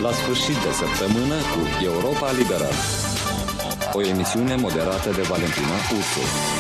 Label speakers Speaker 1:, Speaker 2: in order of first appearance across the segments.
Speaker 1: La sfârșit de săptămână cu Europa Liberală. O emisiune moderată de Valentina Ursu.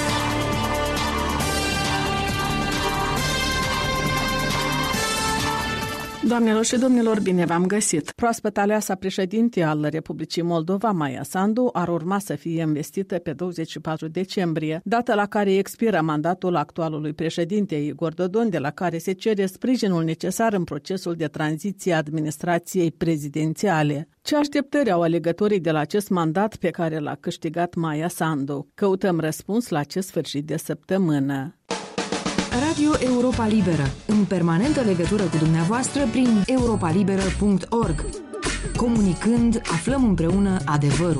Speaker 2: Doamnelor și domnilor, bine v-am găsit! Proaspăt aleasa președinte al Republicii Moldova, Maia Sandu, ar urma să fie investită pe 24 decembrie, data la care expiră mandatul actualului președinte Igor Dodon, de la care se cere sprijinul necesar în procesul de tranziție a administrației prezidențiale. Ce așteptări au alegătorii de la acest mandat pe care l-a câștigat Maia Sandu? Căutăm răspuns la acest sfârșit de săptămână.
Speaker 3: Radio Europa Liberă, în permanentă legătură cu dumneavoastră prin europalibera.org. Comunicând, aflăm împreună adevărul.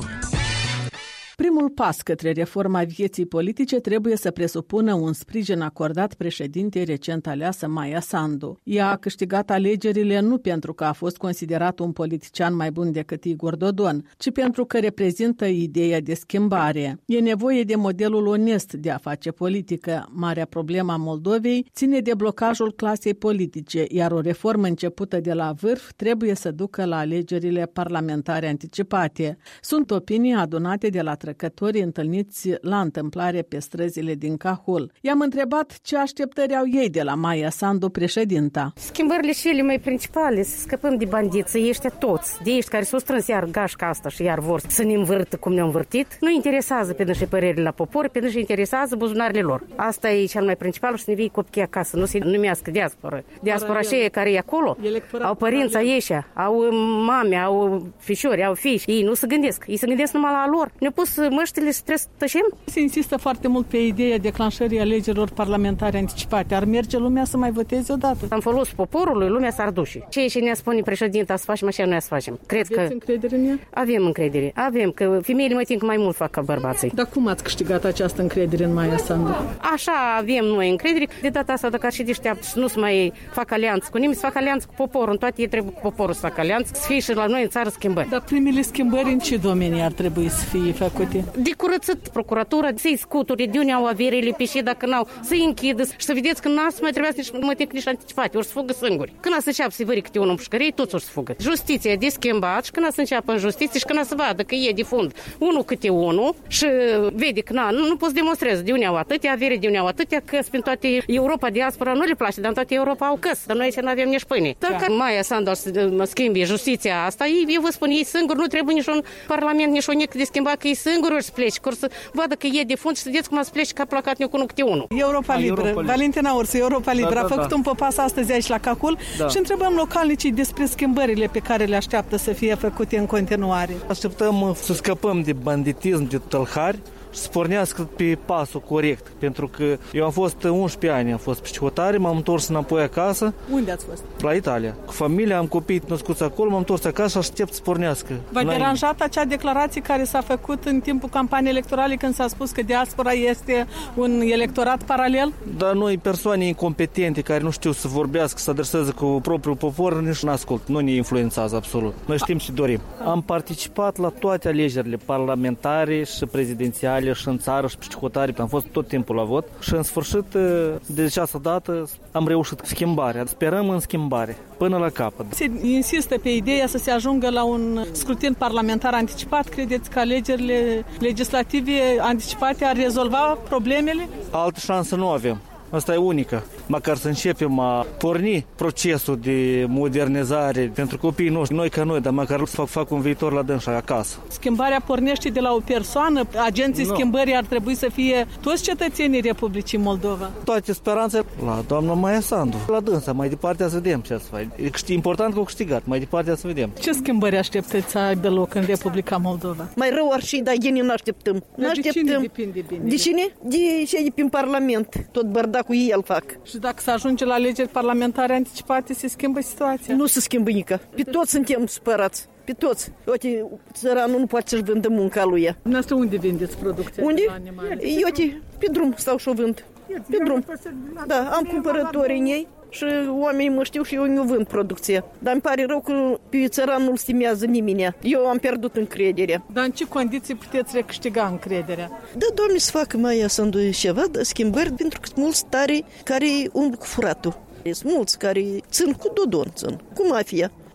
Speaker 2: Primul pas către reforma vieții politice trebuie să presupună un sprijin acordat președintei recent aleasă Maia Sandu. Ea a câștigat alegerile nu pentru că a fost considerat un politician mai bun decât Igor Dodon, ci pentru că reprezintă ideea de schimbare. E nevoie de modelul onest de a face politică. Marea problemă a Moldovei ține de blocajul clasei politice, iar o reformă începută de la vârf trebuie să ducă la alegerile parlamentare anticipate. Sunt opinii adunate de la trecătorii întâlniți la întâmplare pe străzile din Cahul. I-am întrebat ce așteptări au ei de la Maia Sandu, președinta.
Speaker 4: Schimbările cele mai principale, să scăpăm de bandiții ăștia toți, de ăștia care s-au strâns iar gașca asta și iar vor să ne învârtă cum ne-au învârtit. Nu interesează pe dânsii părerile la popor, pe dânsii interesează buzunarele lor. Asta e cel mai principal, să ne vii copiii acasă, nu se numească diaspora. Diaspora aceea care e acolo, au părința ăștia, au mame, au fișori, au fiși. Ei nu se gândesc, ei se gândesc numai la lor. Ne-au pus măștile să trebuie să tășim?
Speaker 2: Se insistă foarte mult pe ideea declanșării alegerilor parlamentare anticipate. Ar merge lumea să mai voteze odată?
Speaker 4: Am folosit poporului, lumea s-ar duce. Ceea ce ne spune președinta să facem, așa noi să facem. Cred că
Speaker 2: încredere în ea?
Speaker 4: Avem încredere. Avem, că femeile mai timp mai mult fac ca bărbații.
Speaker 2: Dar cum ați câștigat această încredere în Maia Sandu?
Speaker 4: Așa avem noi încredere. De data asta, dacă ar și deșteaptă să nu se mai fac alianță cu nimeni, să fac alianță cu poporul. În toate ei trebuie cu poporul să facă alianță, să fie și la noi în țară schimbări.
Speaker 2: Dar primele schimbări în ce domenii ar trebui să fie făcute?
Speaker 4: De curățat procuratura, să-i scuturi de unde au averile pe și dacă n-au, să-i închidă și să vedeți că n-a să mai trebuia să mă tinc nici anticipate, ori să fugă singuri. Când a să înceapă să vări câte unul în pușcărie, toți o să fugă. Justiția e de schimbat și când a să înceapă în justiție și când a să vadă că e de fund unul câte unul și vede că nu poți demonstreze de unde au atâtea avere, de unde au atâtea căs, prin toate Europa, diaspora nu le place, dar în toate Europa au căs, dar noi aici nu avem nici pâine. Dacă Maia Sandu să schimbi justiția asta, eu vă spun, ei singuri nu trebuie niciun parlament, nici o nic de schimbat, că ei singuri ori să plece, că să vadă că e de fund și să vedeți cum ați pleci ca placat cu unul câte unul.
Speaker 2: Europa Liberă, Valentina Ursu, Europa Liberă a făcut un popas astăzi aici la Cahul și întrebăm localnicii despre schimbările pe care le așteaptă să fie făcute în continuare.
Speaker 5: Așteptăm să scăpăm de banditism, de tălhari, să pornească pe pasul corect, pentru că eu am fost 11 ani, am fost psihotare, m-am întors înapoi acasă.
Speaker 2: Unde ați fost?
Speaker 5: La Italia. Cu familia, am copii născuți acolo, m-am întors acasă și aștept să pornească.
Speaker 2: V-a deranjat acea declarație care s-a făcut în timpul campaniei electorale când s-a spus că diaspora este un electorat paralel?
Speaker 5: Dar noi, persoane incompetente care nu știu să vorbească, să adreseze cu propriul popor, nici nu ascult, nu ne influențează absolut. Noi știm ce dorim. Am participat la toate alegerile parlamentare și prezidențiale și în țară și psihotare, am fost tot timpul la vot și în sfârșit de această dată am reușit schimbarea. Sperăm în schimbare până la capăt.
Speaker 2: Se insistă pe ideea să se ajungă la un scrutin parlamentar anticipat. Credeți că alegerile legislative anticipate ar rezolva problemele?
Speaker 5: Altă șansă nu avem. Asta e unică. Măcar să începem a porni procesul de modernizare pentru copiii noștri, noi ca noi, dar măcar să fac un viitor la dânsa acasă.
Speaker 2: Schimbarea pornește de la o persoană? Agenții schimbării ar trebui să fie toți cetățenii Republicii Moldova?
Speaker 5: Toate speranțe la doamna Maia Sandu. La dânsa, mai departe să vedem ce să faci. E important că au câștigat, mai departe să vedem.
Speaker 2: Ce schimbări așteptați să aibă loc în Republica Moldova?
Speaker 6: Mai rău ar și, dar ei nu așteptăm.
Speaker 2: De cine depinde bine?
Speaker 6: De cine? De cei din Parlament. Tot bărdacul ei îl fac.
Speaker 2: Și dacă se ajunge la alegeri parlamentare anticipate, se schimbă situația?
Speaker 6: Nu se schimbă nică. Pe toți suntem supărați. Pe toți. Uite, țăranul nu poate să-și vândă munca lui.
Speaker 2: Dumneavoastră unde vindeți producția?
Speaker 6: Unde? Uite, pe drum stau și o vând. Pe drum. Da, am cumpărători în ei și oamenii mă știu și eu nu vând producția. Dar îmi pare rău că pe țăran nu-l stimează nimeni. Eu am pierdut încrederea.
Speaker 2: Dar în ce condiții puteți recâștiga încrederea?
Speaker 6: Da, Doamne, să facă Maia Sandu ceva, schimbări, pentru că sunt mulți tare care umblă cu furatul. Sunt mulți care țin cu Dodon, țin cu mafia.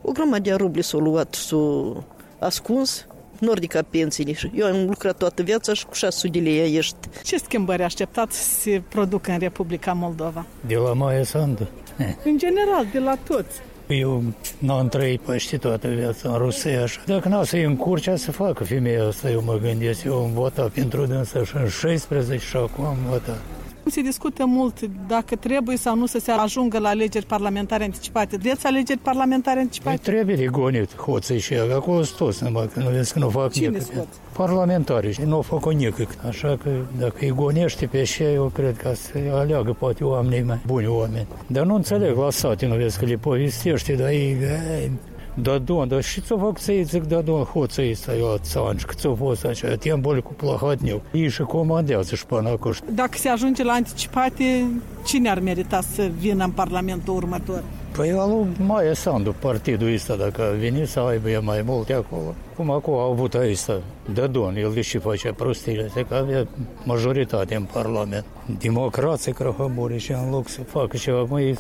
Speaker 6: O grămadă de rubli s-au luat, s-au ascuns. Nordica pensiile. Eu am lucrat toată viața și cu 600 de lei ești.
Speaker 2: Ce schimbări așteptați să se producă în Republica Moldova?
Speaker 7: De la Maia Sandu.
Speaker 2: În general, de la toți.
Speaker 7: Eu n-am trăit păște toată viața în Rusia. Dacă n-a să-i încurcea să facă femeia asta, eu mă gândesc. Eu am votat pentru dânsa și în 16 și acum am votat.
Speaker 2: Se discută mult dacă trebuie sau nu să se ajungă la alegeri parlamentare anticipate. Vreți alegeri parlamentare anticipate?
Speaker 7: Păi trebuie de gonit hoții și ea. Acolo sunt toți, numai că nu vezi că nu fac
Speaker 2: Cine
Speaker 7: nică.
Speaker 2: sunt?
Speaker 7: Parlamentarii și nu fac o nică. Așa că dacă îi gonește pe așa, eu cred că să aleagă poate oamenii mai buni oameni. Dar nu înțeleg la sate, nu vezi că le povestește, dar ei... dar și ți-o fac să-i zic, hoții ăsta, eu ațanci, că ți-o fost așa, timpul cu plăhatniu. Ei și comandează și până acolo.
Speaker 2: Dacă se ajunge la anticipate, cine ar merita să vină în Parlamentul următor?
Speaker 7: Păi alu Maia Sandu, partidul ăsta, dacă a venit să aibă mai multe acolo. Cum acolo au avut ăsta, Dădon, el deși facea prostile, că avea majoritate în Parlament. Democrație, crăhămuri și în loc să facă ceva, măi,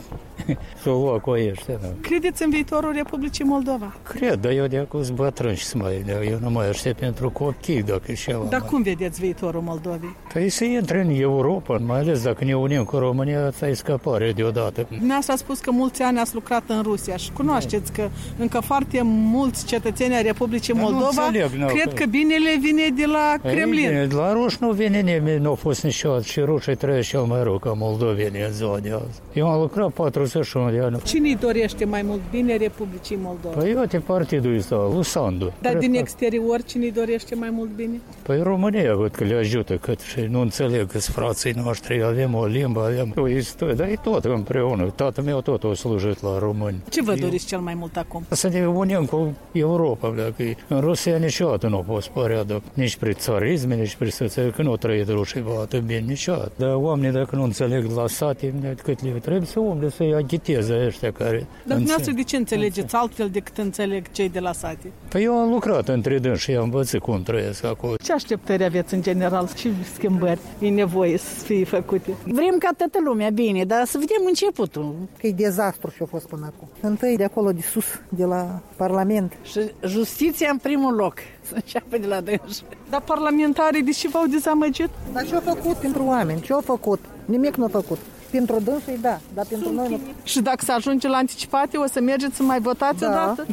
Speaker 7: să o lua cu ăștia.
Speaker 2: Credeți în viitorul Republicii Moldova?
Speaker 7: Cred, dar eu de acum sunt bătrân și eu nu mai aștept pentru copii, dacă și ceva.
Speaker 2: Dar cum vedeți viitorul Moldovei?
Speaker 7: Păi să intre în Europa, mai ales dacă ne unim cu România, ți-ai scăpare deodată.
Speaker 2: Dumneavoastră a spus că mulți ani ați lucrat în Rusia și cunoașteți că încă foarte mulți cetățeni ai Republicii Moldova cred că binele vine de la Kremlin.
Speaker 7: Bine, de la ruși nu vine nimeni, nu a fost niciodată și rușii trăiesc cel mai rău ca moldovenii în ziua de azi. Eu am lucrat 41 de ani.
Speaker 2: Cine îi dorește mai mult bine Republicii Moldova?
Speaker 7: Păi uite partidul ăsta, lui Sandu.
Speaker 2: Dar din exterior cine îi dorește mai mult bine?
Speaker 7: Păi România văd că le ajută cât și nu înțeleg că-s frații noștri, avem o limbă, avem o istorie, dar e tot împreună. Tatăl meu tot a slujit la români.
Speaker 2: Ce vă doriți cel mai mult acum?
Speaker 7: Să ne unim cu Europa, că în Rusia niciodată nu a fost părea, nici prin țarisme, nici prin să că nu a trăit rușii atât bine niciodată. Dar oamenii dacă nu înțeleg la sate, cât le trebuie să umble, să-i agiteze ăștia care...
Speaker 2: Dar dumneavoastră de ce înțelegeți altfel decât înțeleg cei de la sate?
Speaker 7: Păi eu am lucrat între dâns și am învățat cum trăiesc acolo.
Speaker 2: Ce așteptări aveți în general? Ce schimbări e nevoie să fie făcute?
Speaker 8: Vrem ca toată lumea bine, dar să vedem începutul.
Speaker 9: Că e dezastru ce a fost până acum. Întâi de acolo de sus, de la Parlament.
Speaker 8: Și justiția în primul loc, să înceapă de la dâns.
Speaker 2: Dar parlamentarii de ce v-au dezamăgit?
Speaker 9: Dar ce-au făcut pentru oameni? Ce-au făcut? Nimic nu a făcut. Pentru dânsii, da, dar pentru noi nu.
Speaker 2: Și dacă se ajunge la anticipate, o să mergeți să mai votați odată?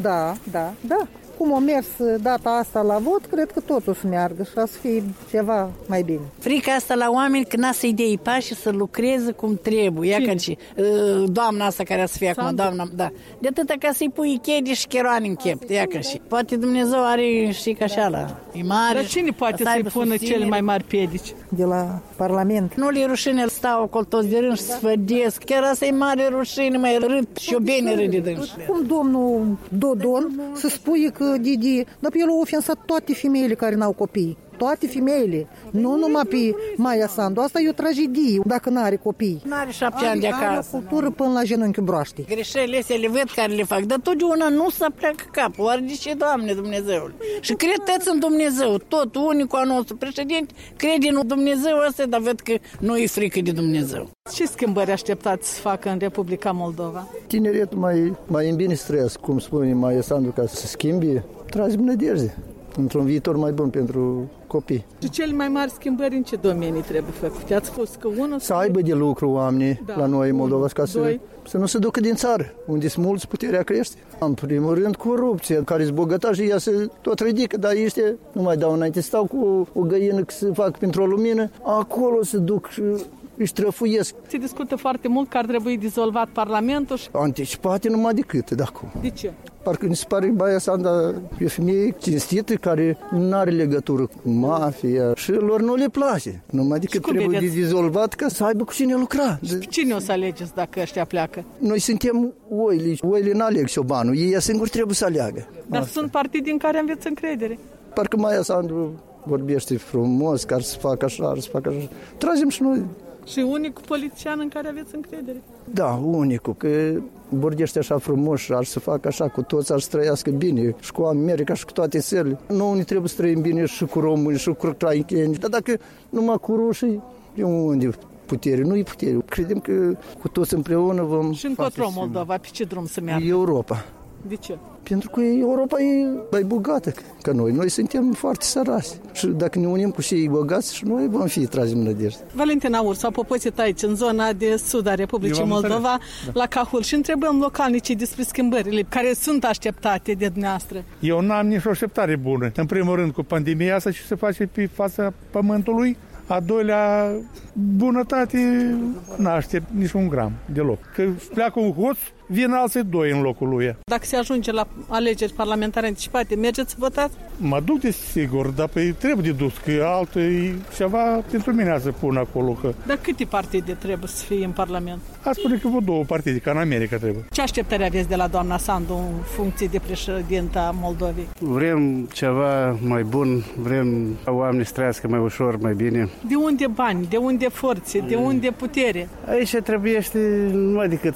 Speaker 9: Da. Cum a mers data asta la vot, cred că tot o să meargă și o să fie ceva mai bine.
Speaker 8: Frica asta la oameni că n-a să-i dea pași și să lucreze cum trebuie. Ia ca și doamna asta care a să fie acum, doamna, da. De atâta ca să-i pui chedi și cheroani în chep, ia ca și. Poate Dumnezeu are, știi, ca așa la, e mare.
Speaker 2: Dar cine poate să-i pună cele mai mari piedici?
Speaker 9: De la Parlament.
Speaker 8: Nu le rușine, stau acolo toți de rând și sfădesc. Chiar asta e mare rușine, mai râd și o bine râde dânsi.
Speaker 9: Cum domnul Dodon să spui că Didi, dar el a ofensat toate femeile care n-au copii. Toate femeile, nu numai pe Maia Sandu. Asta e o tragedie dacă n-are copii.
Speaker 8: N-are 7 ani de acasă.
Speaker 9: Are o cultură până la genunchiul broaște.
Speaker 8: Greșelile astea le văd care le fac, dar totdeauna nu se pleacă capul. Oare de ce, Doamne, Dumnezeul? Și credeți în Dumnezeu. Tot unicul al nostru președinte crede în Dumnezeu ăsta, dar văd că nu e frică de Dumnezeu.
Speaker 2: Ce schimbări așteptați să facă în Republica Moldova?
Speaker 10: Tineretul mai în bine să trăiască, cum spune Maia Sandu, ca să se schimbe. Tragem nădejde într-un viitor mai bun pentru copii.
Speaker 2: Și cele mai mari schimbări în ce domenii trebuie făcute? Ați spus că unul...
Speaker 10: Să aibă de lucru oamenii la noi în Moldova, ca să nu se ducă din țară, unde sunt mulți, puterea crește. În primul rând, corupție, care sunt bogătași, ea se tot ridică, dar ăștia nu mai dau înainte. Stau cu o găină că se fac pentru o lumină, acolo se duc și își trăfuiesc.
Speaker 2: Se discută foarte mult că ar trebui dizolvat Parlamentul și...
Speaker 10: Anticipate numai decât, dacă.
Speaker 2: De ce?
Speaker 10: Parcă mi se pare Maia Sandu e o femeie cinstită care nu are legătură cu mafia și lor nu le place. Numai decât trebuie de dizolvat ca să aibă cu cine lucra.
Speaker 2: Cine o să alegeți dacă ăștia pleacă?
Speaker 10: Noi suntem oile. Oile n-aleg șobanul. Ei singuri trebuie să aleagă.
Speaker 2: Dar asta. Sunt partide în care aveți încredere.
Speaker 10: Parcă Maia Sandu vorbește frumos, că ar să facă așa, ar să facă așa. Tragem și noi.
Speaker 2: Și unicul politician în care aveți încredere?
Speaker 10: Da, unicul, că vorbește așa frumos și ar să facă așa, cu toți ar să trăiască bine, și cu America și cu toate țările. Noi ne trebuie să trăim bine și cu români, și cu ucraineni, dar dacă numai cu rușii, e unde putere, nu e putere. Credem că cu toți împreună vom...
Speaker 2: Și încotro Moldova, pe ce drum să meargă?
Speaker 10: Europa.
Speaker 2: De ce?
Speaker 10: Pentru că Europa e mai bogată ca noi. Noi suntem foarte săraci. Și dacă ne unim cu cei bogați, și noi vom fi trași în nădejde.
Speaker 2: Valentin Aur s-a poposit aici, în zona de sud a Republicii Moldova, la Cahul, și întrebăm localnicii despre schimbările care sunt așteptate de dumneavoastră.
Speaker 11: Eu n-am nicio așteptare bună. În primul rând, cu pandemia asta, ce se face pe fața pământului. A doilea, bunătate, n-aștept nici un gram deloc. Că pleacă un hoț, vin alții doi în locul lui.
Speaker 2: Dacă se ajunge la alegeri parlamentare anticipate, mergeți să votați?
Speaker 11: Mă duc de sigur, dar trebuie de dus, că altul e ceva pentru mine să pun acolo. Că...
Speaker 2: Dar câte partide trebuie să fie în Parlament?
Speaker 11: A spune că vă 2 partide, ca în America trebuie.
Speaker 2: Ce așteptări aveți de la doamna Sandu în funcție de președinta Moldovei?
Speaker 12: Vrem ceva mai bun, vrem oamenii să trăiască mai ușor, mai bine.
Speaker 2: De unde bani, de unde forțe, de unde putere?
Speaker 12: Aici trebuiește numai decât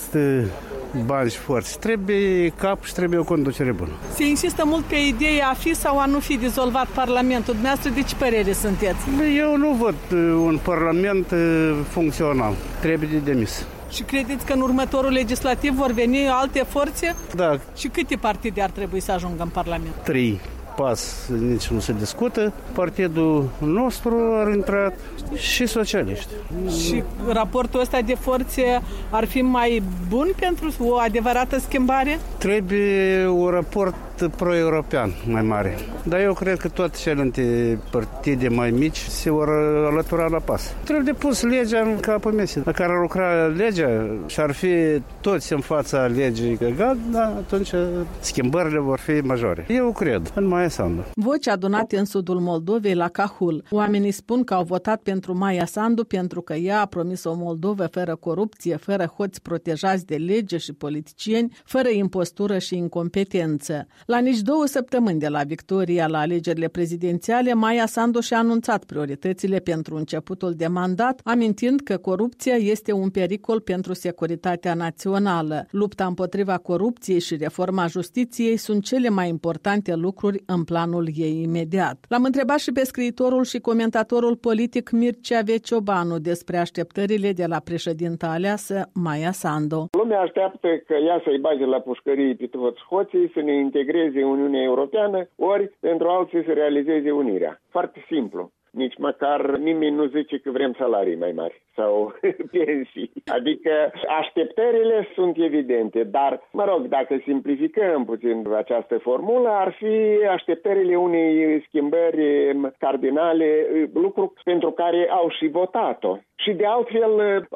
Speaker 12: bani și forțe. Trebuie cap și trebuie o conducere bună.
Speaker 2: Se insistă mult pe ideea a fi sau a nu fi dizolvat Parlamentul. Dumneavoastră de ce părere sunteți?
Speaker 12: Eu nu văd un Parlament funcțional. Trebuie de demis.
Speaker 2: Și credeți că în următorul legislativ vor veni alte forțe?
Speaker 12: Da.
Speaker 2: Și câte partide ar trebui să ajungă în Parlament?
Speaker 12: 3. Pas nici nu se discută. Partidul nostru a intrat și socialiști.
Speaker 2: Și raportul ăsta de forțe ar fi mai bun pentru o adevărată schimbare?
Speaker 12: Trebuie un raport pro-european mai mare. Dar eu cred că toate celelalte partide mai mici se vor alătura la pas. Trebuie de pus legea în capul mesei. Dacă ar lucra legea și ar fi toți în fața legii egal, da, atunci schimbările vor fi majore. Eu cred în Maia Sandu.
Speaker 2: Voci adunate în sudul Moldovei la Cahul. Oamenii spun că au votat pentru Maia Sandu pentru că ea a promis o Moldovă fără corupție, fără hoți protejați de lege și politicieni, fără impostură și incompetență. La nici 2 săptămâni de la victoria la alegerile prezidențiale, Maia Sandu și-a anunțat prioritățile pentru începutul de mandat, amintind că corupția este un pericol pentru securitatea națională. Lupta împotriva corupției și reforma justiției sunt cele mai importante lucruri în planul ei imediat. L-am întrebat și pe scriitorul și comentatorul politic Mircea Veciobanu despre așteptările de la președinta aleasă Maia Sandu.
Speaker 13: Lumea așteaptă că ea să-i bage la pușcării pe toți hoții, să ne integreze Uniunea Europeană, ori pentru alții să realizeze unirea. Foarte simplu. Nici măcar nimeni nu zice că vrem salarii mai mari sau pensii. Adică așteptările sunt evidente, dar, mă rog, dacă simplificăm puțin această formulă, ar fi așteptările unei schimbări cardinale, lucru pentru care au și votat-o. Și de altfel,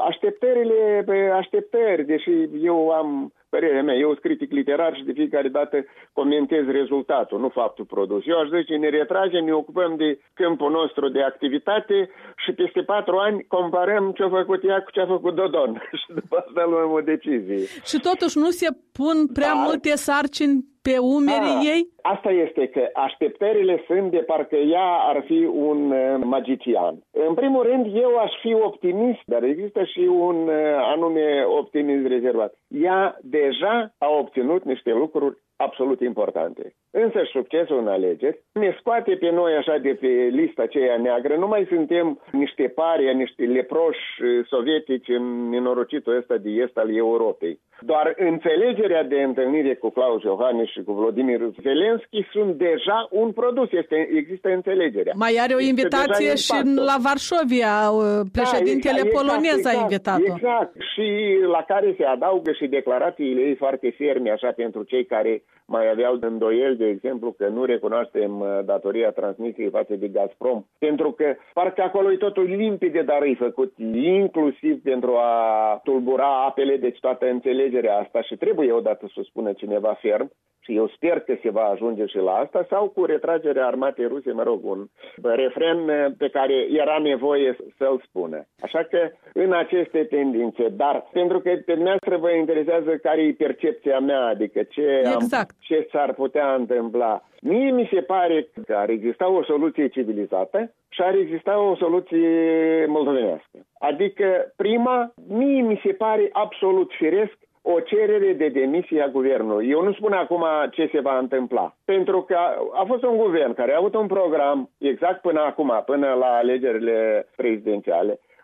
Speaker 13: așteptări, deși eu am părerea mea, eu sunt critic literar și de fiecare dată comentez rezultatul, nu faptul produs. Eu aș zice, ne retragem, ne ocupăm de câmpul nostru de activitate și peste 4 ani comparăm ce a făcut ea cu ce a făcut Dodon și după asta luăm o decizie.
Speaker 2: Și totuși nu se pun prea multe sarcini pe umerii ei?
Speaker 13: Asta este că așteptările sunt de parcă ea ar fi un magician. În primul rând, eu aș fi optimist, dar există și un anume optimism rezervat. Ea deja a obținut niște lucruri absolut importante. Însă succesul în alegeri ne scoate pe noi așa de pe lista aceea neagră. Nu mai suntem niște paria, niște leproși sovietici în nenorocitul ăsta de est al Europei. Doar înțelegerea de întâlnire cu Klaus Iohannis și cu Volodymyr Zelensky sunt deja un produs. Există înțelegerea.
Speaker 2: Mai are o invitație și la Varșovia. Președintele polonez a invitat-o.
Speaker 13: Exact. Și la care se adaugă și declarațiile ei foarte ferme, așa, pentru cei care mai aveau îndoieli, de exemplu, că nu recunoaștem datoria transmisiei față de Gazprom, pentru că parcă acolo e totul limpede, dar e făcut inclusiv pentru a tulbura apele, deci toată înțelegerea asta și trebuie odată să o spună cineva ferm și eu sper că se va ajunge și la asta, sau cu retragerea armatei ruse, mă rog, un refren pe care era nevoie să-l spună. Așa că în aceste tendințe, dar pentru că pe dumneavoastră vă interesează care e percepția mea, adică ce s-ar putea întâmpla. Mie mi se pare că ar exista o soluție civilizată și ar exista o soluție moldovenească. Adică prima, mie mi se pare absolut firesc o cerere de demisie a guvernului. Eu nu spun acum ce se va întâmpla. Pentru că a fost un guvern care a avut un program exact până acum, până la alegerile prezidențiale,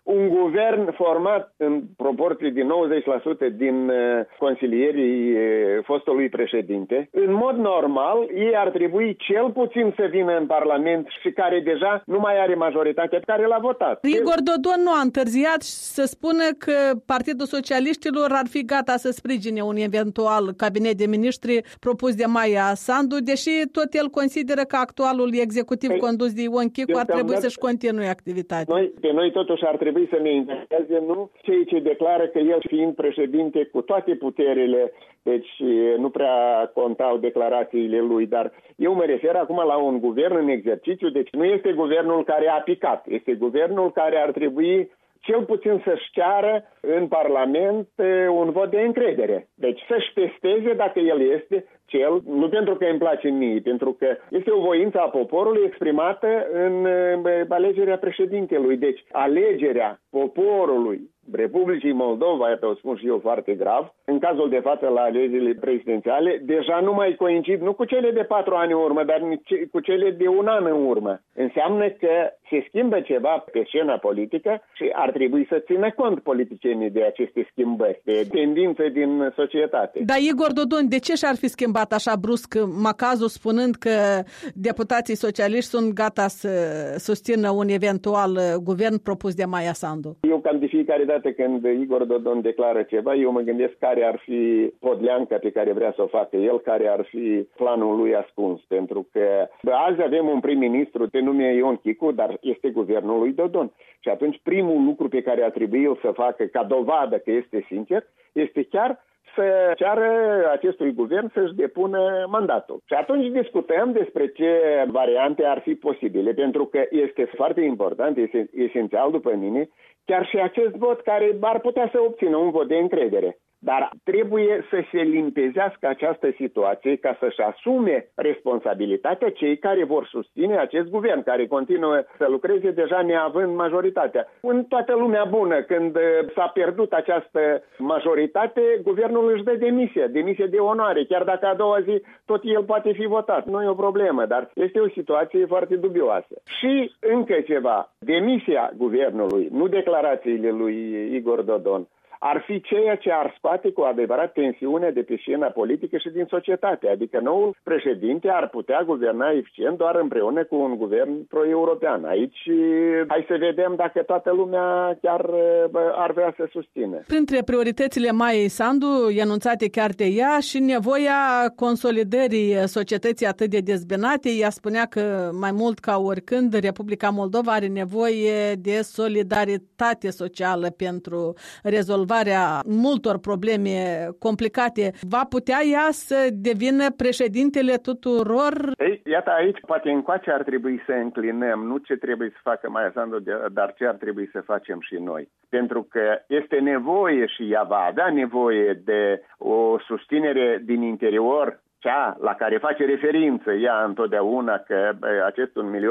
Speaker 13: un guvern format în proporție de 90% din consilierii fostului președinte. În mod normal, ei ar trebui cel puțin să vină în Parlament și care deja nu mai are majoritatea care l-a votat.
Speaker 2: Igor Dodon nu a întârziat și să spună că Partidul Socialiștilor ar fi gata să sprijine un eventual cabinet de miniștri propus de Maia Sandu, deși tot el consideră că actualul executiv condus de Ion Chicu ar trebui să-și continue activitatea.
Speaker 13: Pe noi totuși ar trebui să ne intereseze nu cei ce declară că el fiind președinte cu toate puterile, deci nu prea contau declarațiile lui, dar eu mă refer acum la un guvern în exercițiu, deci nu este guvernul care a picat, este guvernul care ar trebui cel puțin să-și ceară în Parlament un vot de încredere. Deci să-și testeze dacă el este cel, nu pentru că îmi place mie, pentru că este o voință a poporului exprimată în alegerea președintelui. Deci alegerea poporului Republicii Moldova, iată o spun și eu foarte grav, în cazul de față la alegerile prezidențiale, deja nu mai coincid nu cu cele de 4 ani în urmă, dar cu cele de 1 an în urmă. Înseamnă că se schimbă ceva pe scena politică și ar trebui să țină cont politicienii de aceste schimbări, de tendințe din societate.
Speaker 2: Dar Igor Dodon, de ce și-ar fi schimbat așa brusc macazul spunând că deputații socialiști sunt gata să susțină un eventual guvern propus de Maia Sandu?
Speaker 13: Eu cam de fiecare dată când Igor Dodon declară ceva, eu mă gândesc care ar fi podleanca pe care vrea să o facă el, care ar fi planul lui ascuns. Pentru că azi avem un prim-ministru de nume Ion Chicu, dar este guvernul lui Dodon. Și atunci primul lucru pe care ar trebui el să facă ca dovadă că este sincer, este chiar să ceară acestui guvern să-și depună mandatul. Și atunci discutăm despre ce variante ar fi posibile, pentru că este foarte important, este esențial după mine, chiar și acest vot care ar putea să obțină un vot de încredere. Dar trebuie să se limpezească această situație ca să-și asume responsabilitatea cei care vor susține acest guvern, care continuă să lucreze deja neavând majoritatea. În toată lumea bună, când s-a pierdut această majoritate, guvernul își dă demisia de onoare, chiar dacă a doua zi tot el poate fi votat. Nu e o problemă, dar este o situație foarte dubioasă. Și încă ceva, demisia guvernului, nu declarațiile lui Igor Dodon, ar fi ceea ce ar scoate cu adevărat tensiunea de pe scena politică și din societate. Adică noul președinte ar putea guverna eficient doar împreună cu un guvern pro-european. Aici hai să vedem dacă toată lumea chiar ar vrea să susțină.
Speaker 2: Printre prioritățile Maiei Sandu, enunțate chiar de ea, și nevoia consolidării societății atât de dezbinate. Ea spunea că mai mult ca oricând Republica Moldova are nevoie de solidaritate socială pentru rezolvarea multor probleme complicate. Va putea ea să devină președintele tuturor?
Speaker 13: Ei, iată aici, poate încoace ar trebui să înclinăm, nu ce trebuie să facă Maia Sandu, dar ce ar trebui să facem și noi. Pentru că este nevoie și ea va avea nevoie de o susținere din interior, cea la care face referință ea întotdeauna, că acest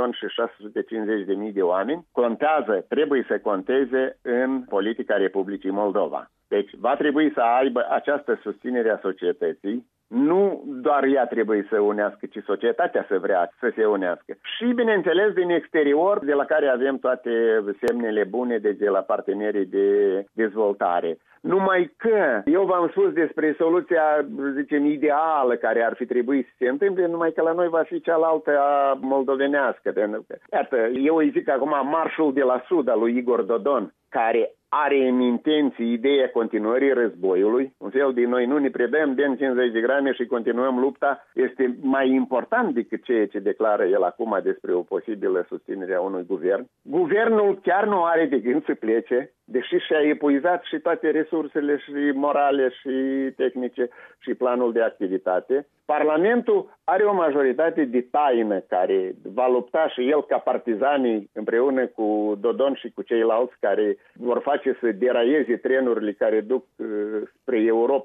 Speaker 13: 1.650.000 de oameni contează, trebuie să conteze în politica Republicii Moldova. Deci va trebui să aibă această susținere a societății. Nu doar ea trebuie să unească, ci societatea să vrea să se unească. Și, bineînțeles, din exterior, de la care avem toate semnele bune, de la partenerii de dezvoltare. Numai că eu v-am spus despre soluția, zicem, ideală care ar fi trebuit să se întâmple, numai că la noi va fi cealaltă moldovenească. Iată, eu îi zic acum marșul de la sud al lui Igor Dodon, care are în intenții ideea continuării războiului. Un fel de noi nu ne predăm de 50 de grame și continuăm lupta, este mai important decât ceea ce declară el acum despre o posibilă susținere a unui guvern. Guvernul chiar nu are de gând să plece, deși și-a epuizat și toate resursele și morale și tehnice și planul de activitate. Parlamentul are o majoritate de taină care va lupta și el ca partizanii împreună cu Dodon și cu ceilalți care vor face să deraieze trenurile care duc spre Europa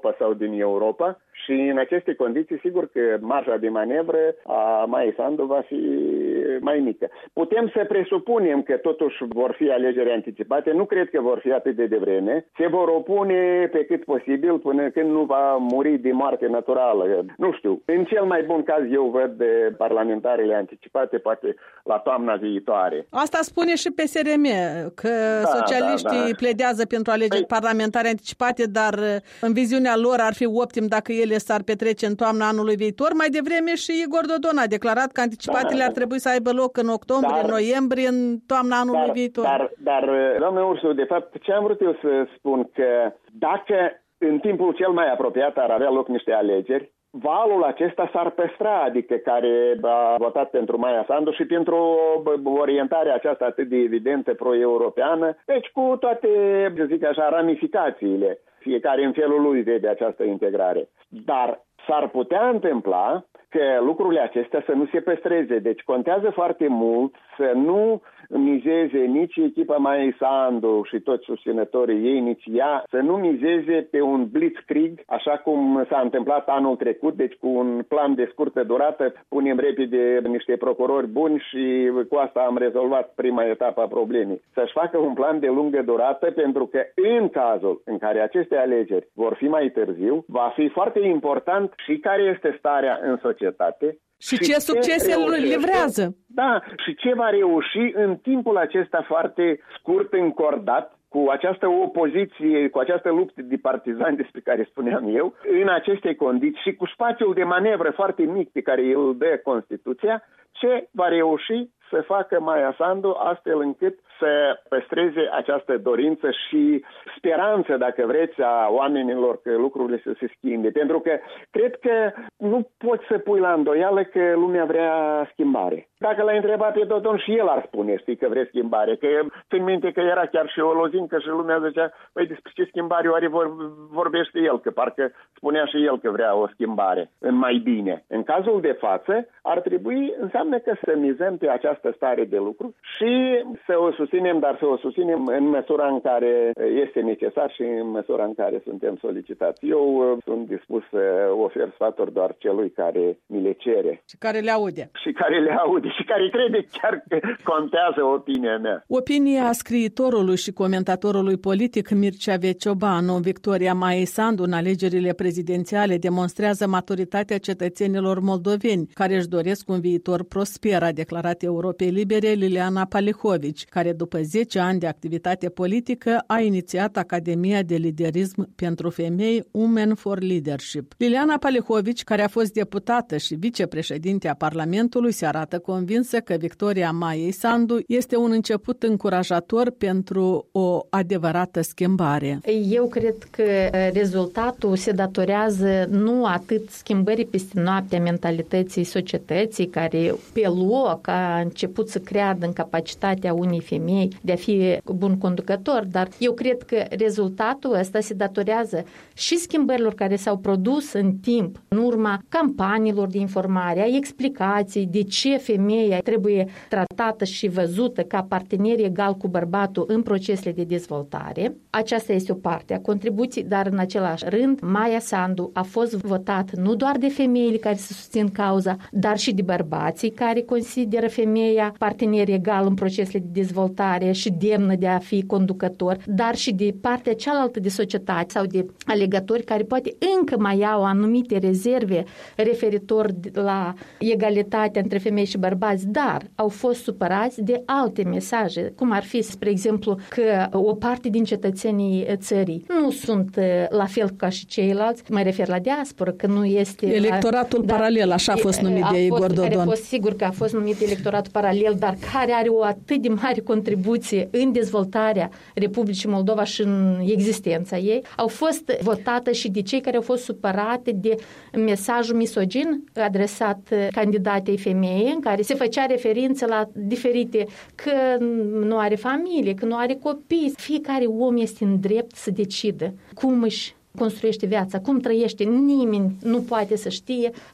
Speaker 13: Europa sau din Europa și în aceste condiții, sigur că marja de manevră a Maiei Sandu va fi mai mică. Putem să presupunem că totuși vor fi alegeri anticipate, nu cred că vor fi atât de devreme, se vor opune pe cât posibil până când nu va muri de moarte naturală. Nu știu, în cel mai bun caz eu văd de parlamentarele anticipate poate la toamna viitoare.
Speaker 2: Asta spune și PSRM, că socialiștii pledează pentru alegeri parlamentare anticipate, dar în viziunea lor ar fi optim dacă ele s-ar petrece în toamna anului viitor. Mai devreme și Igor Dodon a declarat că anticipatele ar trebui să aibă loc în octombrie, noiembrie, în toamna anului viitor.
Speaker 13: Dar, doamne Ursu, de fapt, ce am vrut eu să spun, că dacă în timpul cel mai apropiat ar avea loc niște alegeri, valul acesta s-ar păstra, adică care a votat pentru Maia Sandu și pentru orientarea aceasta atât de evidentă pro-europeană, deci cu toate, să zic așa, ramificațiile. Fiecare în felul lui vede această integrare. Dar s-ar putea întâmpla că lucrurile acestea să nu se păstreze. Deci contează foarte mult să nu mizeze nici echipa Maiei Sandu și toți susținătorii ei, nici ea, să nu mizeze pe un blitzkrieg, așa cum s-a întâmplat anul trecut, deci cu un plan de scurtă durată, punem repede niște procurori buni și cu asta am rezolvat prima etapă a problemei. Să-și facă un plan de lungă durată, pentru că în cazul în care aceste alegeri vor fi mai târziu, va fi foarte important și care este starea în societate,
Speaker 2: și ce succese livrează.
Speaker 13: Da, și ce va reuși în timpul acesta foarte scurt, încordat, cu această opoziție, cu această luptă de partizani despre care spuneam eu, în aceste condiții și cu spațiul de manevră foarte mic pe care îl dă Constituția, ce va reuși să facă Maia Sandu astfel încât să păstreze această dorință și speranță, dacă vreți, a oamenilor că lucrurile să se schimbe. Pentru că cred că nu poți să pui la îndoială că lumea vrea schimbare. Dacă l-ai întrebat pe Dodon și el ar spune, știi, că vrea schimbare. Că țin minte că era chiar și o lozincă și lumea zicea, păi despre ce schimbare oare vorbește el? Că parcă spunea și el că vrea o schimbare în mai bine. În cazul de față ar trebui, înseamnă că să mizăm pe această stare de lucru și să o susținem, dar să o susținem în măsura în care este necesar și în măsura în care suntem solicitați. Eu sunt dispus să ofer sfaturi doar celui care mi le cere.
Speaker 2: Și care le aude.
Speaker 13: Și care le aude și care crede chiar că contează opinia mea.
Speaker 2: Opinia scriitorului și comentatorului politic Mircea Veciobanu, victoria Maiei Sandu în alegerile prezidențiale demonstrează maturitatea cetățenilor moldoveni, care își doresc un viitor prosper, a declarat Europei Libere Liliana Palihovici, care după 10 ani de activitate politică a inițiat Academia de Liderism pentru Femei Women for Leadership. Liliana Palihovici, care a fost deputată și vicepreședinte a Parlamentului, se arată convinsă că victoria Maiei Sandu este un început încurajator pentru o adevărată schimbare.
Speaker 14: Eu cred că rezultatul se datorează nu atât schimbării peste noapte a mentalității societății, care pe loc a început să creadă în capacitatea unei femei de a fi bun conducător, dar eu cred că rezultatul ăsta se datorează și schimbărilor care s-au produs în timp, în urma campaniilor de informare, a explicației de ce femeia trebuie tratată și văzută ca partener egal cu bărbatul în procesele de dezvoltare. Aceasta este o parte a contribuției, dar în același rând, Maia Sandu a fost votat nu doar de femeile care se susțin cauza, dar și de bărbații care consideră femeia partener egal în procesele de dezvoltare și demnă de a fi conducător, dar și de partea cealaltă de societate sau de alegători care poate încă mai au anumite rezerve referitor la egalitatea între femei și bărbați, dar au fost supărați de alte mesaje, cum ar fi, spre exemplu, că o parte din cetățenii țării nu sunt la fel ca și ceilalți, mă refer la diasporă, că nu este...
Speaker 2: Electoratul paralel, așa a fost numit de Igor Dodon.
Speaker 14: Sigur că a fost numit electoratul paralel, dar care are o atât de mare contribuție în dezvoltarea Republicii Moldova și în existența ei, au fost votate și de cei care au fost supărate de mesajul misogin adresat candidatei femei, în care se făcea referință la diferite, că nu are familie, că nu are copii. Fiecare om este în drept să decidă cum își construiește viața, cum trăiește. Nimeni nu poate să știe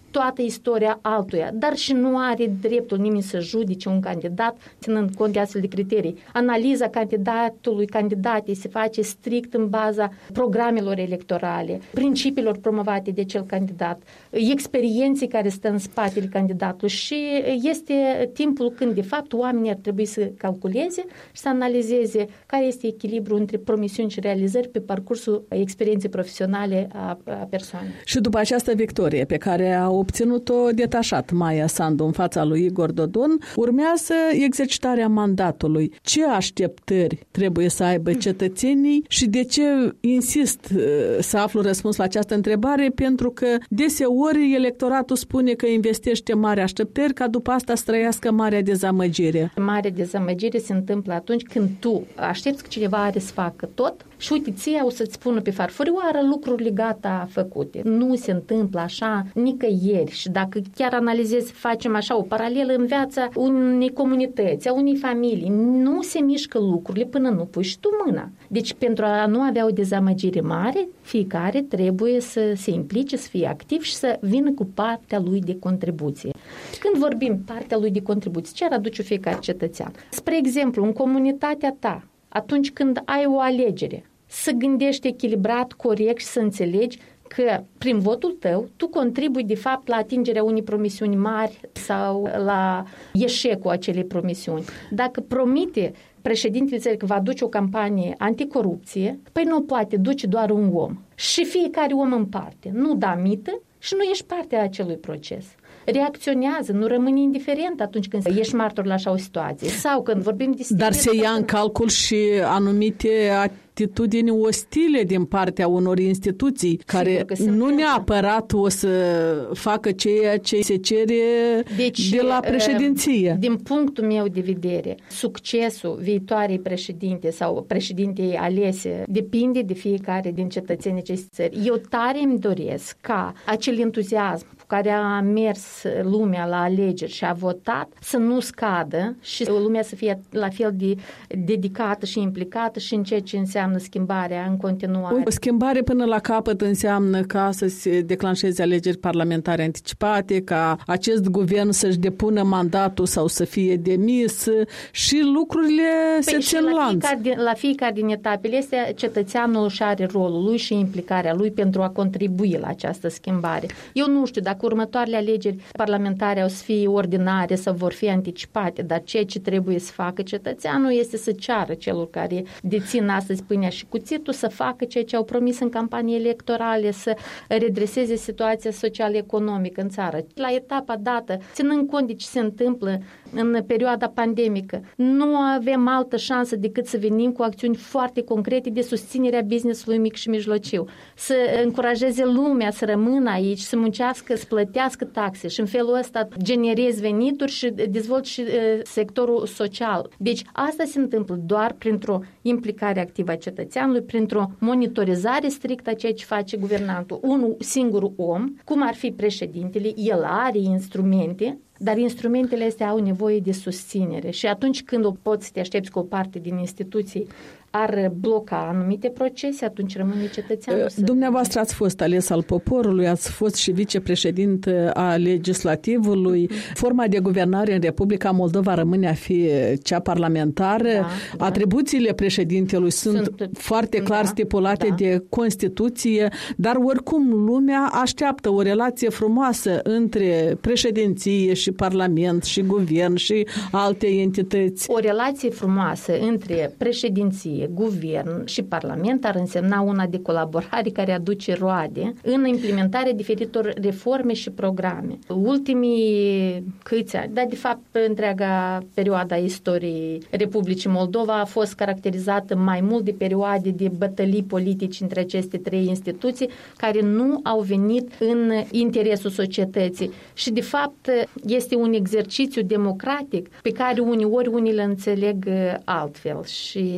Speaker 14: toată istoria altuia, dar și nu are dreptul nimeni să judece un candidat ținând cont de astfel de criterii. Analiza candidatei se face strict în baza programelor electorale, principiilor promovate de cel candidat, experienței care stă în spatele candidatului și este timpul când, de fapt, oamenii ar trebui să calculeze și să analizeze care este echilibrul între promisiuni și realizări pe parcursul experienței profesionale a persoanei.
Speaker 2: Și după această victorie pe care a obținut-o detașat Maia Sandu în fața lui Igor Dodon, urmează exercitarea mandatului. Ce așteptări trebuie să aibă cetățenii și de ce insist să aflu răspuns la această întrebare? Pentru că deseori electoratul spune că investește mari așteptări ca după asta să trăiască marea dezamăgire.
Speaker 14: Marea dezamăgire se întâmplă atunci când tu aștepți că cineva are să facă tot și uite, ție o să-ți spună pe farfurioară lucrurile gata făcute. Nu se întâmplă așa nicăieri și dacă chiar analizezi, facem așa o paralelă în viața unei comunități, a unei familii, nu se mișcă lucrurile până nu pui și tu mâna. Deci pentru a nu avea o dezamăgire mare, fiecare trebuie să se implice, să fie activ și să vină cu partea lui de contribuție. Când vorbim partea lui de contribuție, ce ar aduce fiecare cetățean? Spre exemplu, în comunitatea ta, atunci când ai o alegere, să gândești echilibrat, corect și să înțelegi că prin votul tău tu contribui de fapt la atingerea unei promisiuni mari sau la eșecul acelei promisiuni. Dacă promite președintele țării că va duce o campanie anticorupție, păi nu poate duce doar un om. Și fiecare om în parte. Nu da mită și nu ești parte a acelui proces. Reacționează, nu rămâne indiferent atunci când ești martor la așa o situație. Sau când vorbim de...
Speaker 2: Dar se ia în calcul și anumite atitudini ostile din partea unor instituții care nu neapărat o să facă ceea ce se cere de la președinție.
Speaker 14: Din punctul meu de vedere, succesul viitoarei președinte sau președintei alese depinde de fiecare din cetățenii acestei țări. Eu tare îmi doresc ca acel entuziasm cu care a mers lumea la alegeri și a votat să nu scadă și lumea să fie la fel de dedicată și implicată și în ceea ce înseamnă schimbarea în continuare.
Speaker 2: O schimbare până la capăt înseamnă ca să se declanșeze alegeri parlamentare anticipate, ca acest guvern să-și depună mandatul sau să fie demis și lucrurile se țin lanț.
Speaker 14: La fiecare din etapele astea, cetățeanul și are rolul lui și implicarea lui pentru a contribui la această schimbare. Eu nu știu dacă următoarele alegeri parlamentare o să fie ordinare sau vor fi anticipate, dar ceea ce trebuie să facă cetățeanul este să ceară celor care dețin astăzi pâinea și cuțitul să facă ceea ce au promis în campanii electorale, să redreseze situația social-economică în țară. La etapa dată, ținând cont de ce se întâmplă în perioada pandemică, nu avem altă șansă decât să venim cu acțiuni foarte concrete de susținerea business-ului mic și mijlociu, să încurajeze lumea să rămână aici, să muncească, să plătească taxe și în felul ăsta generezi venituri și dezvolți și sectorul social. Deci asta se întâmplă doar printr-o implicare activă a cetățeanului, printr-o monitorizare strictă a ceea ce face guvernantul. Unul singur om, cum ar fi președintele, el are instrumente, dar instrumentele astea au nevoie de susținere și atunci când o poți să te aștepți cu o parte din instituții ar bloca anumite procese, atunci rămâne cetățeanul.
Speaker 2: Dumneavoastră ați fost ales al poporului, ați fost și vicepreședinte a legislativului. Forma de guvernare în Republica Moldova rămâne a fi cea parlamentară. Da. Atribuțiile președintelui sunt foarte clar stipulate de Constituție, dar oricum lumea așteaptă o relație frumoasă între președinție și Parlament și guvern și alte entități.
Speaker 14: O relație frumoasă între președinție, guvern și parlament ar însemna una de colaborare care aduce roade în implementarea diferitor reforme și programe. Ultimii câți ani, dar de fapt întreaga perioada istoriei Republicii Moldova a fost caracterizată mai mult de perioade de bătălii politici între aceste trei instituții care nu au venit în interesul societății și de fapt este un exercițiu democratic pe care uneori unii le înțeleg altfel și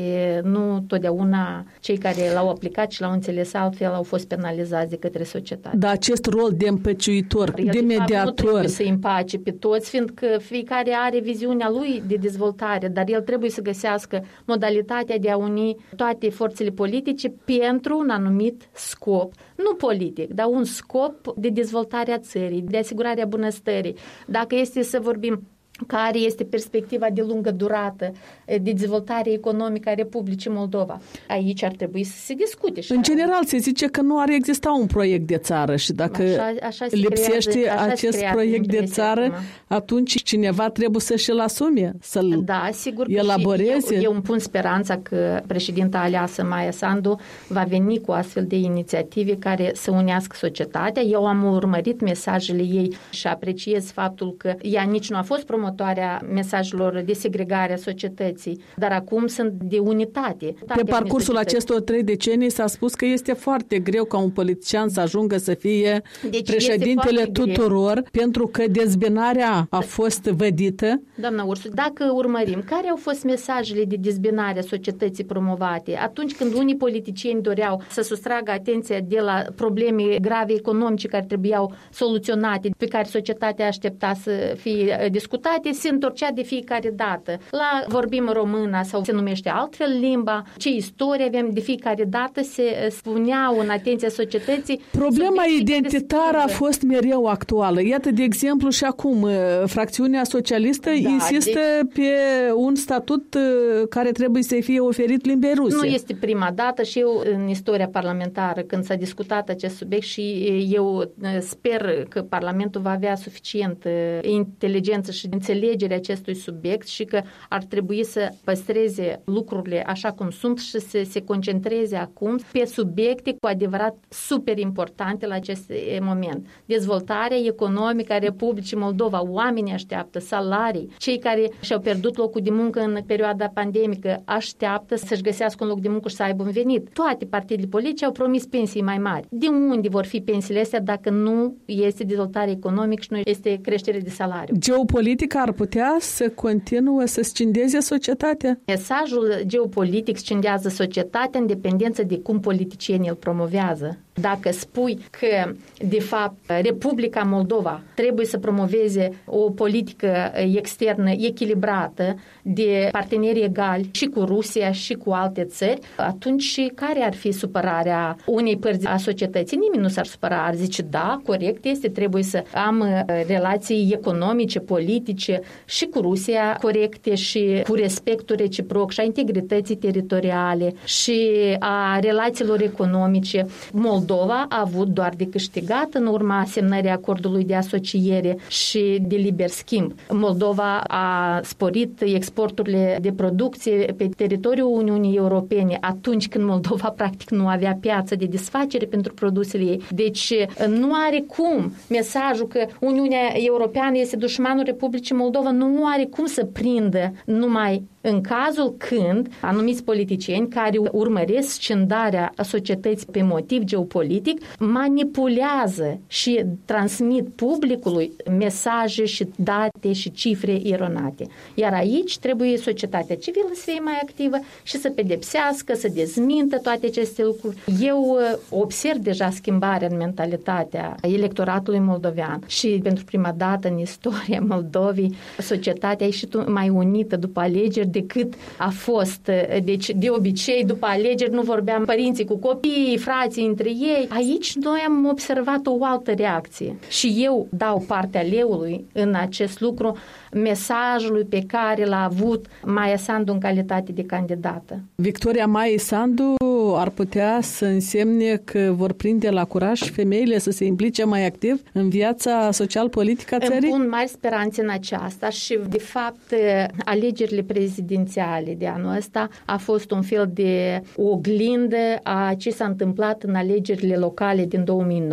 Speaker 14: nu totdeauna cei care l-au aplicat și l-au înțeles altfel au fost penalizați de către societate.
Speaker 2: Dar acest rol de împăciuitor, de mediator...
Speaker 14: Nu trebuie să împace pe toți, fiindcă fiecare are viziunea lui de dezvoltare, dar el trebuie să găsească modalitatea de a uni toate forțele politice pentru un anumit scop. Nu politic, dar un scop de dezvoltare a țării, de asigurarea bunăstării. Dacă este să vorbim care este perspectiva de lungă durată de dezvoltare economică a Republicii Moldova. Aici ar trebui să se discute.
Speaker 2: În general, se zice că nu ar exista un proiect de țară și dacă așa lipsește acest proiect de țară, atunci cineva trebuie să-și-l asume, să-l elaboreze.
Speaker 14: Eu îmi pun speranța că președinta aleasă Maia Sandu va veni cu astfel de inițiative care să unească societatea. Eu am urmărit mesajele ei și apreciez faptul că ea nici nu a fost promotoarea mesajelor de segregare a societății, dar acum sunt de unitate.
Speaker 2: Pe parcursul acestor 3 decenii s-a spus că este foarte greu ca un politician să ajungă să fie președintele tuturor, pentru că dezbinarea a fost vădită.
Speaker 14: Doamna Ursu, dacă urmărim, care au fost mesajele de dezbinare a societății promovate atunci când unii politicieni doreau să sustragă atenția de la probleme grave economice care trebuiau soluționate, pe care societatea aștepta să fie discutate, se întorcea de fiecare dată. La vorbim română sau se numește altfel limba, ce istorie avem, de fiecare dată se spuneau în atenția societății.
Speaker 2: Problema identitară a fost mereu actuală. Iată, de exemplu, și acum fracțiunea socialistă insistă pe un statut care trebuie să fie oferit limbei ruse.
Speaker 14: Nu este prima dată și eu în istoria parlamentară când s-a discutat acest subiect și eu sper că Parlamentul va avea suficient inteligență și înțelegerea acestui subiect și că ar trebui să păstreze lucrurile așa cum sunt și să se concentreze acum pe subiecte cu adevărat super importante la acest moment. Dezvoltarea economică a Republicii Moldova, oamenii așteaptă salarii, cei care și-au pierdut locul de muncă în perioada pandemică așteaptă să-și găsească un loc de muncă și să aibă un venit. Toate partidele politice au promis pensii mai mari. De unde vor fi pensiile astea dacă nu este dezvoltare economică și nu este creștere de salariu?
Speaker 2: Geopolitica ar putea să continue să scindeze societatea?
Speaker 14: Mesajul geopolitic scindează societatea în dependență de cum politicienii îl promovează. Dacă spui că, de fapt, Republica Moldova trebuie să promoveze o politică externă echilibrată de parteneri egali și cu Rusia și cu alte țări, atunci care ar fi supărarea unei părți a societății? Nimeni nu s-ar supăra, ar zice, da, corect este, trebuie să am relații economice, politice și cu Rusia corecte și cu respectul reciproc și a integrității teritoriale și a relațiilor economice. Moldova a avut doar de câștigat în urma semnării acordului de asociere și de liber schimb. Moldova a sporit exporturile de producție pe teritoriul Uniunii Europene atunci când Moldova practic nu avea piață de desfacere pentru produsele ei. Deci nu are cum mesajul că Uniunea Europeană este dușmanul Republicii Moldova, nu are cum să prindă numai în cazul când anumiți politicieni care urmăresc scindarea societății pe motiv geopolitic manipulează și transmit publicului mesaje și date și cifre eronate. Iar aici trebuie societatea civilă să fie mai activă și să pedepsească, să dezmintă toate aceste lucruri. Eu observ deja schimbarea în mentalitatea electoratului moldovean și pentru prima dată în istoria Moldovei societatea a ieșit mai unită după alegeri decât a fost. Deci, de obicei, după alegeri nu vorbeam părinții cu copiii, frații între ei. Aici noi am observat o altă reacție. Și eu dau partea leului în acest lucru mesajului pe care l-a avut Maia Sandu în calitate de candidată.
Speaker 2: Victoria Maiei Sandu ar putea să însemne că vor prinde la curaj femeile să se implice mai activ în viața social-politică a țării?
Speaker 14: Îmi pun mari speranțe în aceasta și, de fapt, alegerile prezidențiale de anul ăsta a fost un fel de oglindă a ce s-a întâmplat în alegerile locale din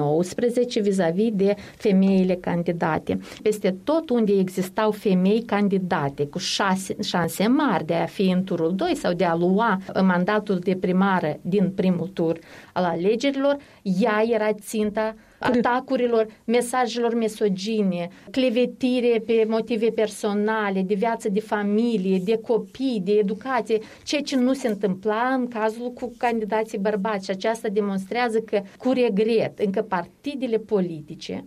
Speaker 14: 2019 vis-a-vis de femeile candidate. Peste tot unde existau femei candidate cu șanse mari de a fi în turul 2 sau de a lua mandatul de primară din primul tur al alegerilor, ea era ținta atacurilor, mesajelor misogine, clevetire pe motive personale, de viață de familie, de copii, de educație, ceea ce nu se întâmpla în cazul cu candidații bărbați. Și aceasta demonstrează că, cu regret, încă partidele politice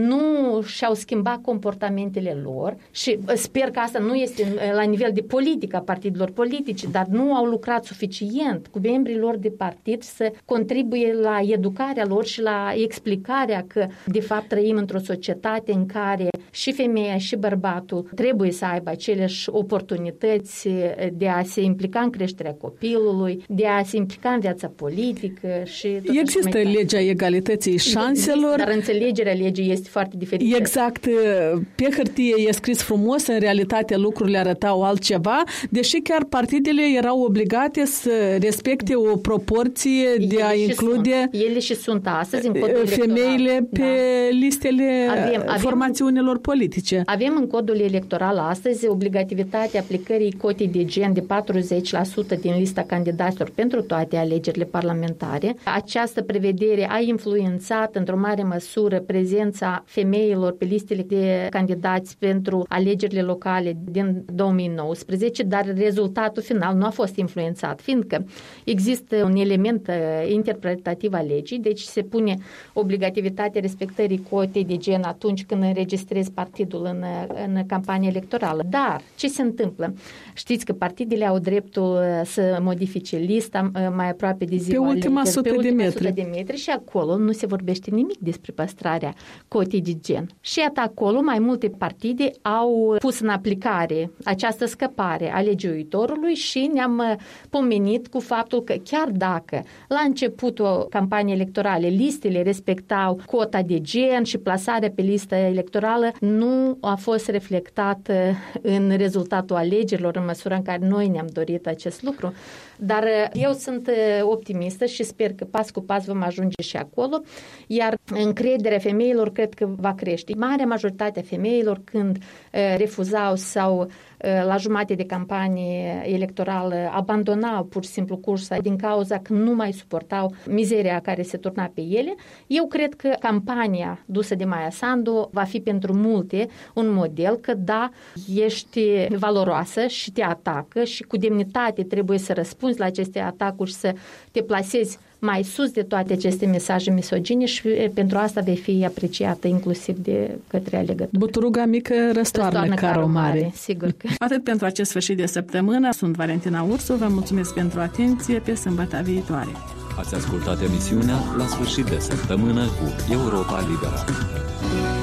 Speaker 14: nu și-au schimbat comportamentele lor și sper că asta nu este la nivel de politică a partidelor politice, dar nu au lucrat suficient cu membrii lor de partid să contribuie la educarea lor și la explicarea că, de fapt, trăim într-o societate în care și femeia și bărbatul trebuie să aibă aceleași oportunități de a se implica în creșterea copilului, de a se implica în viața politică și tot.
Speaker 2: Există legea egalității șanselor.
Speaker 14: Dar înțelegerea legii este foarte diferită.
Speaker 2: Exact. Pe hârtie e scris frumos, în realitate lucrurile arătau altceva, deși chiar partidele erau obligate să respecte o proporție de a include
Speaker 14: ele și sunt astăzi în codul
Speaker 2: femeile pe listele formațiunilor politice.
Speaker 14: Avem în codul electoral astăzi obligativitatea aplicării cotei de gen de 40% din lista candidaților pentru toate alegerile parlamentare. Această prevedere a influențat într-o mare măsură prezența femeilor pe listele de candidați pentru alegerile locale din 2019, dar rezultatul final nu a fost influențat, fiindcă există un element interpretativ al legii, deci se pune obligativitatea respectării cotei de gen atunci când înregistrezi partidul în campanie electorală. Dar ce se întâmplă? Știți că partidele au dreptul să modifice lista mai aproape de ziua
Speaker 2: pe ultima 100 de
Speaker 14: metri și acolo nu se vorbește nimic despre păstrarea cotei de gen. Și iată acolo mai multe partide au pus în aplicare această scăpare a legiuitorului și ne-am pomenit cu faptul că chiar dacă la începutul campaniei electorale listele respectau cota de gen și plasarea pe listă electorală, nu a fost reflectată în rezultatul alegerilor în măsura în care noi ne-am dorit acest lucru. Dar eu sunt optimistă și sper că pas cu pas vom ajunge și acolo, iar încrederea femeilor cred că va crește. Marea majoritate a femeilor când refuzau sau la jumătate de campanie electorală abandonau pur și simplu cursa din cauza că nu mai suportau mizeria care se turna pe ele. Eu cred că campania dusă de Maia Sandu va fi pentru multe un model că da, ești valoroasă și te atacă și cu demnitate trebuie să răspunzi la aceste atacuri și să te plasezi mai sus de toate aceste mesaje misogine și pentru asta vei fi apreciată inclusiv de către alegători.
Speaker 2: Buturuga mică răstoarnă carul mare.
Speaker 14: Sigur că.
Speaker 2: Atât pentru acest sfârșit de săptămână. Sunt Valentina Ursu, vă mulțumesc pentru atenție, pe sâmbătă viitoare.
Speaker 1: Ați ascultat emisiunea La sfârșit de săptămână cu Europa Liberă.